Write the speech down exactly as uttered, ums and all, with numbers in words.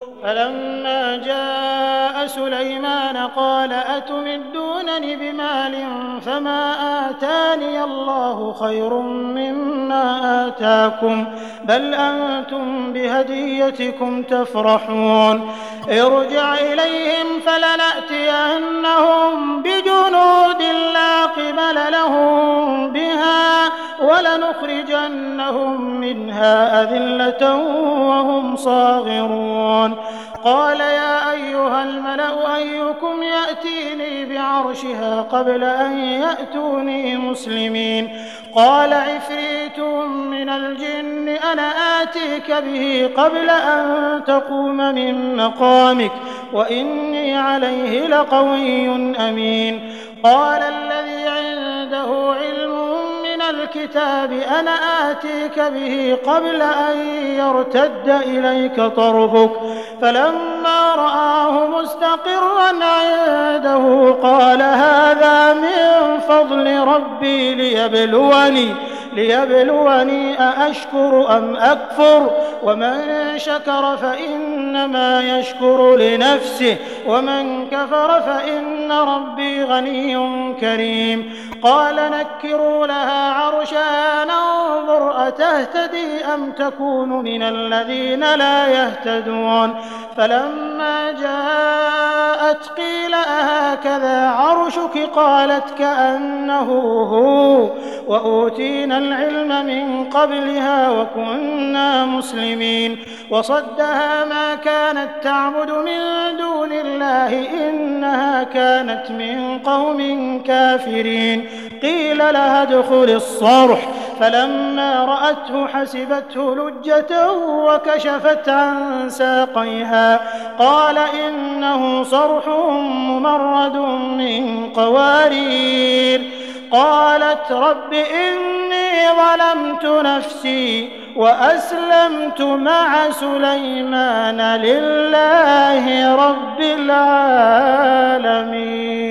فلما جاء سليمان قال أتمدونني بمال فما آتاني الله خير مما آتاكم بل أنتم بهديتكم تفرحون ارجع إليهم فلنأتينهم بجنود لا قبل لهم بها ولنخرجنهم منها أذلة وهم صاغرون قال يا أيها الملأ أيكم يأتيني بعرشها قبل أن يأتوني مسلمين قال عفريت من الجن أنا آتيك به قبل أن تقوم من مقامك وإني عليه لقوي أمين قال الذي عنده علم من الكتاب أنا آتيك به قبل أن يرتد إليك طرفك فلما رآه مستقرا عنده قال هذا من فضل ربي ليبلوني ليبلوني أأشكر أم أكفر ومن شكر فإنما يشكر لنفسه ومن كفر فإن ربي غني كريم قال نكروا لها عرشها ننظر أتهتدي أم تكون من الذين لا يهتدون فلما جاءت قيل أهكذا عرشك قالت كأنه هو وأوتينا العلم من قبلها وكنا مسلمين وصدها ما كانت تعبد من دون الله إنها كانت من قوم كافرين قيل لها ادخل الصرح فلما رأته حسبته لجة وكشفت عن ساقيها قال إنه صرح ممرد من قوارير قالت رب إني ظلمت نفسي وأسلمت مع سليمان لله رب العالمين.